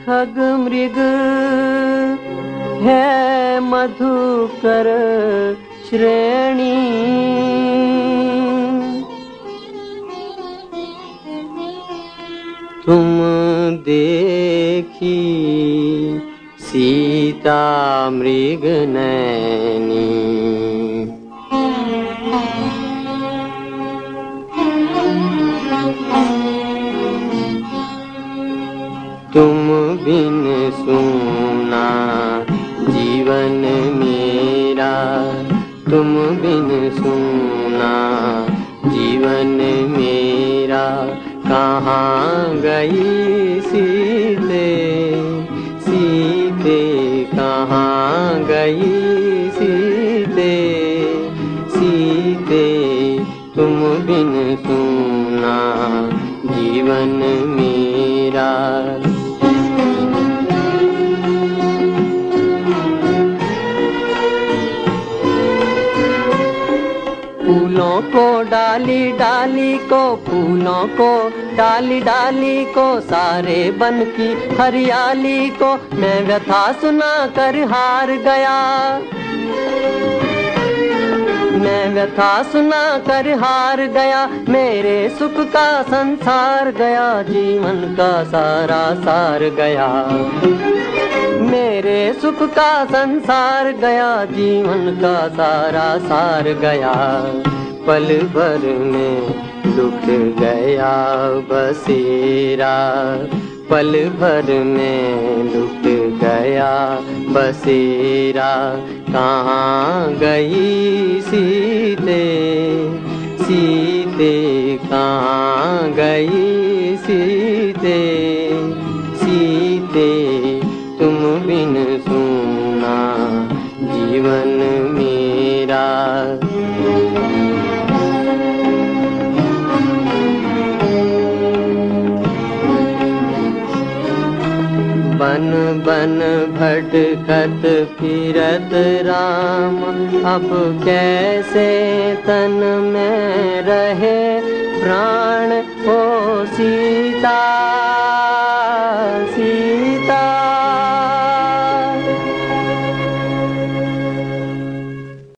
खग मृग है मधुकर श्रेणी। तुम देखी सीता मृग नैनी। तुम बिन सूना जीवन मेरा, तुम बिन सूना जीवन मेरा। कहाँ गई सीते, सीते कहाँ गई सीते, सीते तुम बिन सूना जीवन मेरा। फूलों को डाली डाली को, फूलों को डाली डाली को, सारे बन की हरियाली को मैं व्यथा सुना कर हार गया। मैं व्यथा सुना कर हार गया, मेरे सुख का संसार गया, जीवन का सारा सार गया। मेरे सुख का संसार गया, जीवन का सारा सार गया। पल भर में लुट गया बसेरा, पल भर में लुट गया बसेरा। कहाँ गई सीते, सीते कहाँ गई सीते, सीते तुम बिन सूना जीवन मेरा। बन बन भटकत फिरत राम, अब कैसे तन में रहे प्राण हो सीता।